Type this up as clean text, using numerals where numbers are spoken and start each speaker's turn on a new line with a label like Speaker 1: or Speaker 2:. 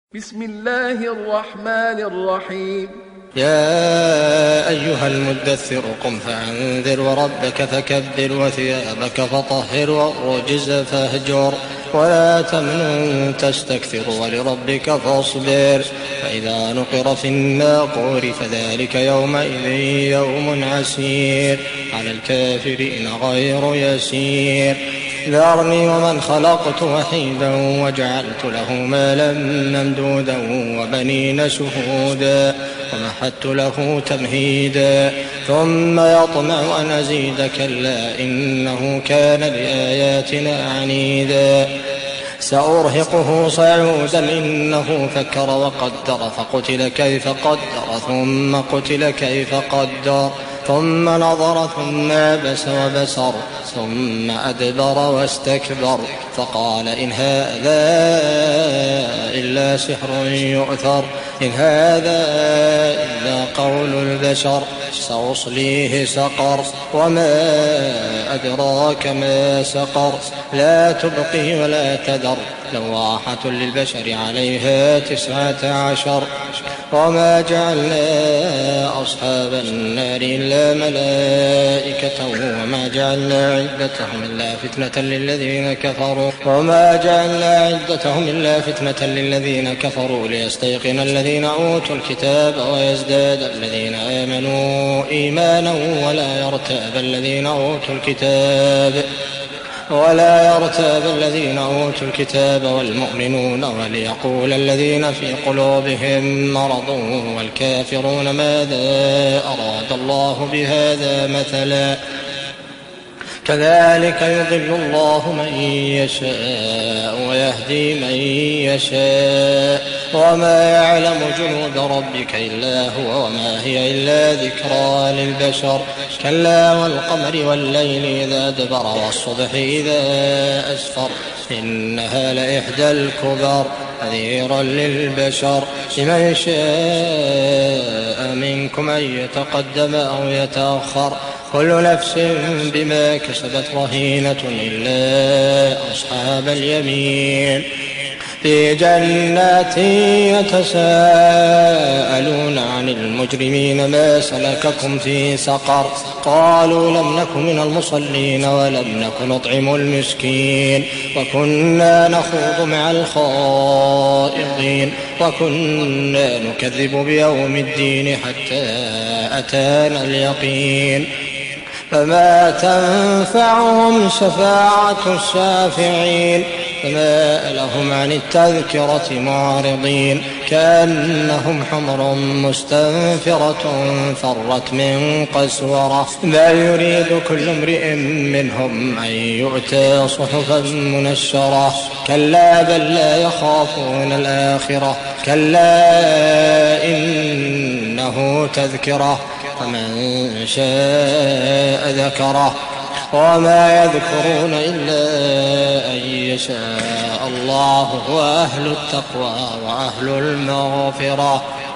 Speaker 1: بسم الله الرحمن الرحيم.
Speaker 2: يا أيها المدثر قم فأنذر وربك فكبر وثيابك فطهر والرجز فاهجر ولا تمنن تستكثر ولربك فاصبر فإذا نقر في الناقور فذلك يومئذ يوم عسير على الكافرين غير يسير ذرني ومن خلقت وحيدا وجعلت له مالا ممدودا وبنين شهودا ومهدت له تمهيدا ثم يطمع أن أزيد كلا إنه كان لآياتنا عنيدا سأرهقه صعودا إنه فكر وقدر فقتل كيف قدر ثم قتل كيف قدر ثم نظر ثم عبس وبسر ثم أدبر واستكبر فقال إن هذا إلا سحر يؤثر إن هذا إلا قول البشر سأصليه سقر وما أدراك ما سقر لا تبقي ولا تذر لواحة للبشر عليها 19 وما جعلنا أصحاب النار إلا ملائكة وما جعلنا عدتهم إلا فتنة للذين كفروا للذين كفروا ليستيقن الذين أوتوا الكتاب ويزداد الذين آمنوا إيمانا ولا يرتاب الذين أوتوا الكتاب والمؤمنون وليقول الذين في قلوبهم مرض والكافرون ماذا أراد الله بهذا مثلا كذلك يضل الله من يشاء ويهدي من يشاء وما يعلم جنود ربك إلا هو وما هي إلا ذكرى للبشر كلا والقمر والليل إذا أدبر والصبح إذا أسفر إنها لإحدى الكبر نذيرا للبشر لمن شاء منكم أن يتقدم أو يتأخر كل نفس بما كسبت رهينة إلا أصحاب اليمين في جنات يتساءلون عن المجرمين ما سلككم في سقر قالوا لم نك من المصلين ولم نك نطعم المسكين وكنا نخوض مع الخائضين وكنا نكذب بيوم الدين حتى أتانا اليقين فما تنفعهم شفاعة الشافعين فما لهم عن التذكرة معرضين كأنهم حمر مستنفرة فرت من قسورة بل يريد كل امرئ منهم أن يؤتى صحفا منشرة كلا بل لا يخافون الآخرة كلا إنه تذكرة فمن شاء ذكره وما يذكرون إلا أن يشاء الله وأهل التقوى وأهل المغفرة